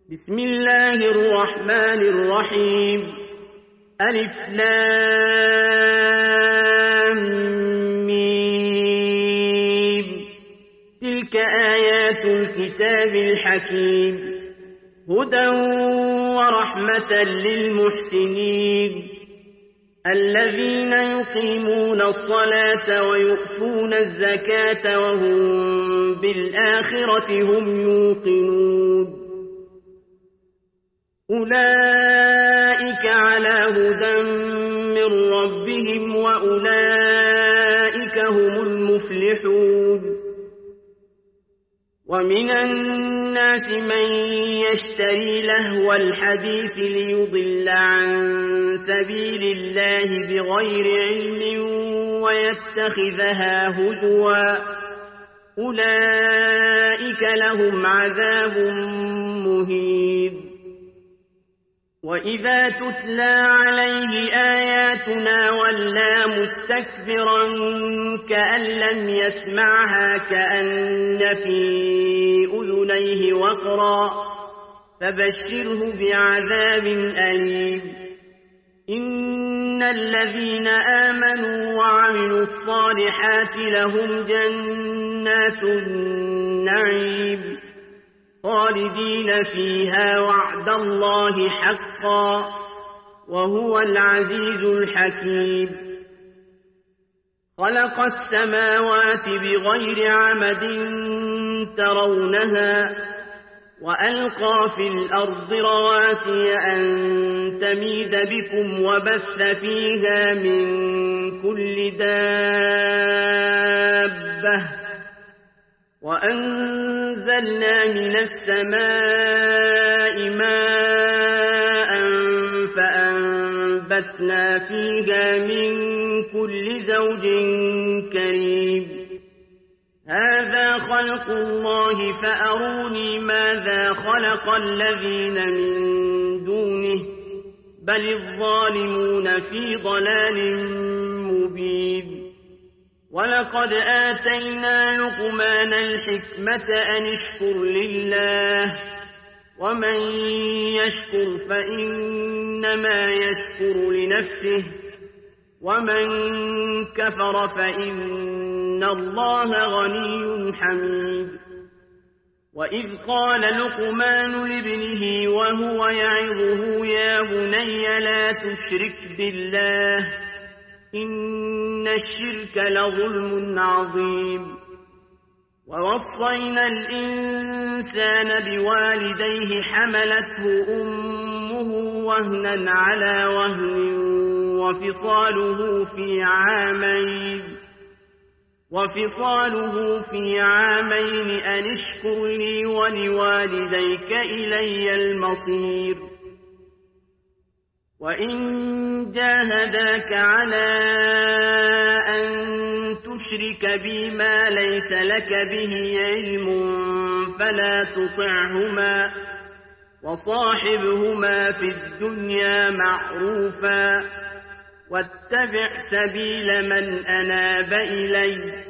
بسم الله الرحمن الرحيم ألف لام ميم تلك آيات الكتاب الحكيم هدى ورحمة للمحسنين الذين يقيمون الصلاة ويؤتون الزكاة وهم بالآخرة هم يوقنون أولئك على هدى من ربهم وأولئك هم المفلحون ومن الناس من يشتري لهو الحديث ليضل عن سبيل الله بغير علم ويتخذها هزوا أولئك لهم عذاب مهين وإذا تتلى عليه آياتنا ولى مستكبرا كأن لم يسمعها كأن في أذنيه وقرا فبشره بعذاب أليم إن الذين آمنوا وعملوا الصالحات لهم جنات النعيم خالدين فيها وعد الله حقا وهو العزيز الحكيم خلق السماوات بغير عمد ترونها وألقى في الأرض رواسي أن تميد بكم وبث فيها من كل دابة وأنزلنا من السماء ماء فأنبتنا فيها من كل زوج كريم هذا خلق الله فأروني ماذا خلق الذين من دونه بل الظالمون في ضلال مبين ولقد آتينا لقمان الحكمة أن اشكر لله ومن يشكر فإنما يشكر لنفسه ومن كفر فإن الله غني حميد وإذ قال لقمان لابنه وهو يعظه يا بني لا تشرك بالله إن الشرك لظلم عظيم ووصينا الإنسان بوالديه حملته أمه وهنا على وهن وفصاله في عامين أن اشكر لي ولوالديك إلي المصير وإن جاهداك على أن تشرك بي ما ليس لك به علم فلا تطعهما وصاحبهما في الدنيا معروفا واتبع سبيل من أناب إلي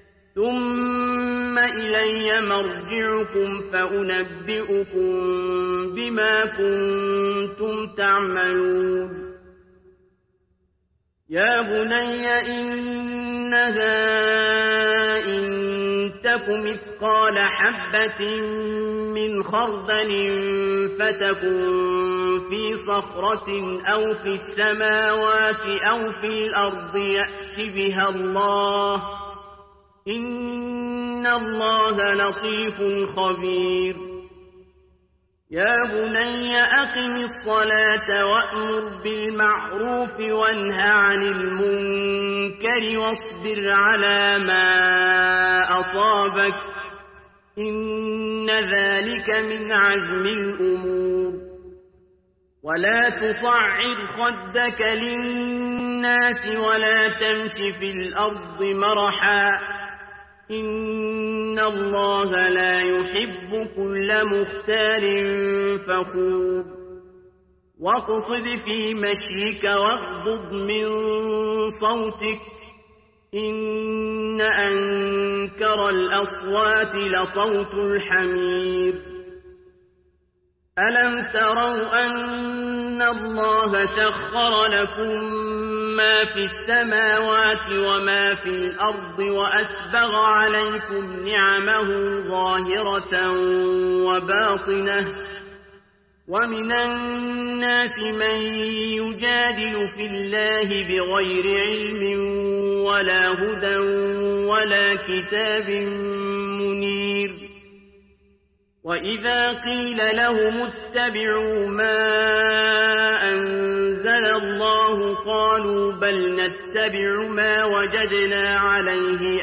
ثم إلي مرجعكم فأنبئكم بما كنتم تعملون يا بني إنها إن تك مثقال حبة من خردل فتكن في صخرة أو في السماوات أو في الأرض يأت بها الله إن الله لطيف خبير يا بني أقم الصلاة وأمر بالمعروف وانه عن المنكر واصبر على ما أصابك إن ذلك من عزم الأمور ولا تصعر خدك للناس ولا تمش في الأرض مرحا إن الله لا يحب كل مختال فخور واقصد في مشيك واغضض من صوتك إن أنكر الأصوات لصوت الحمير ألم تروا أن الله سخر لكم ما في السماوات وما في الأرض وأسبغ عليكم نعمه ظاهرة وباطنة ومن الناس من يجادل في الله بغير علم ولا هدى ولا كتاب منير وإذا قيل لهم اتبعوا ما أنزل الله قالوا بل نتبع ما وجدنا عليه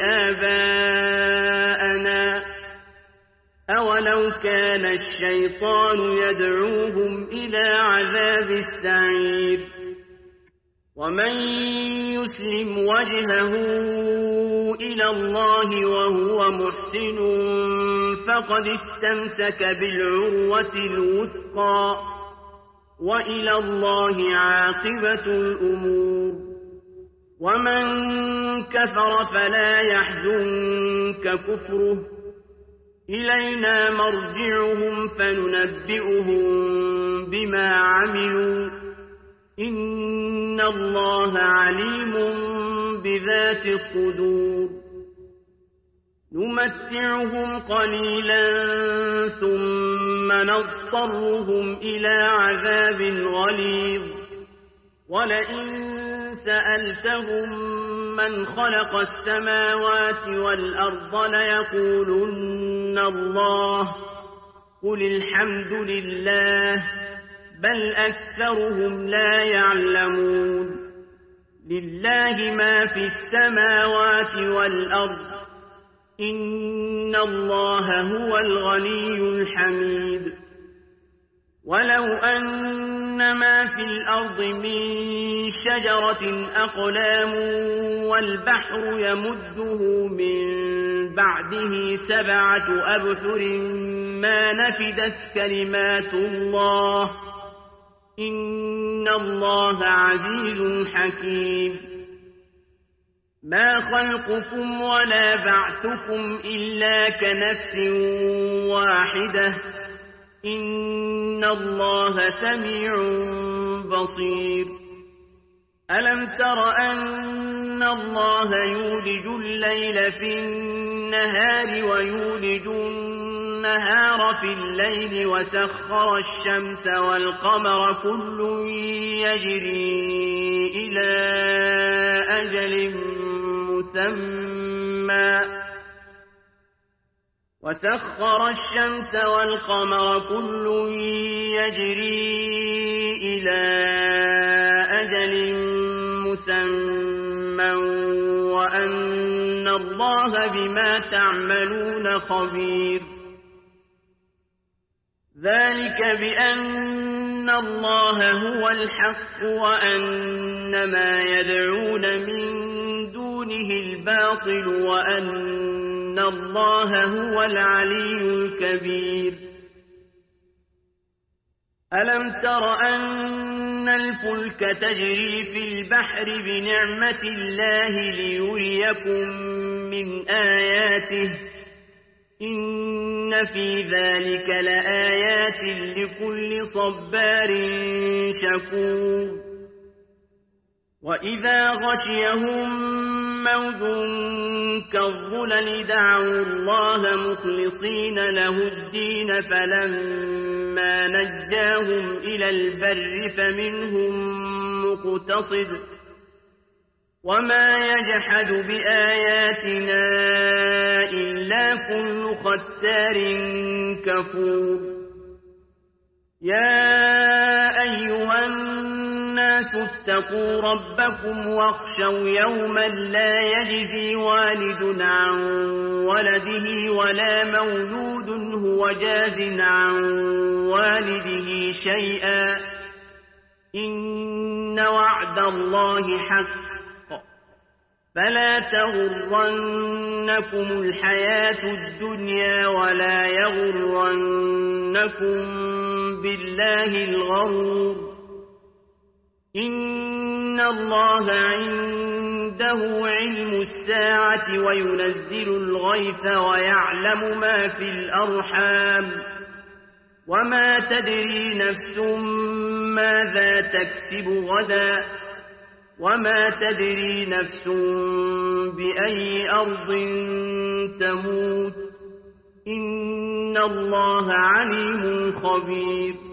آباءنا أولو كان الشيطان يدعوهم إلى عذاب السعير ومن يسلم وجهه إلى الله وهو محسن فقد استمسك بالعروة الوثقى وإلى الله عاقبة الأمور ومن كفر فلا يحزنك كفره إلينا مرجعهم فننبئهم بما عملوا إن الله عليم بذات الصدور نمتعهم قليلا ثم نضطرهم إلى عذاب غليظ ولئن سألتهم من خلق السماوات والأرض ليقولن الله قل الحمد لله بل أكثرهم لا يعلمون لله ما في السماوات والأرض إن الله هو الغني الحميد ولو أن ما في الأرض من شجرة أقلام والبحر يمده من بعده 7 أبحر ما نفدت كلمات الله إن الله عزيز حكيم ما خلقكم ولا بعثكم إلا كنفس واحدة إن الله سميع بصير ألم تر أن الله يولج الليل في النهار ويولج النهار في الليل وسخر الشمس والقمر كل يجري إلى أجل مسمى وسخر الشمس والقمر كل يجري إلى أجل مسمى وأن الله بما تعملون خبير ذلك بأن الله هو الحق وأن ما يدعون من دونه الباطل وأن الله هو العلي الكبير ألم تر أن الفلك تجري في البحر بنعمة الله ليريكم من آياته إن في ذلك لآيات لكل صبار شكور وإذا غشيهم موج كالظلل دعوا الله مخلصين له الدين فلما نجاهم إلى البر فمنهم مقتصد وما يجحد بآياتنا إلا كل ختار كفور يا أيها الناس اتقوا ربكم واخشوا يوما لا يجزي والد عن ولده ولا مولود هو جاز عن والده شيئا إن وعد الله حق فلا تغرنكم الحياة الدنيا ولا يغرنكم بالله الغرور إن الله عنده علم الساعة وينزل الغيث ويعلم ما في الأرحام وما تدري نفس ماذا تكسب غدا وما تدري نفس بأي أرض تموت إن الله عليم خبير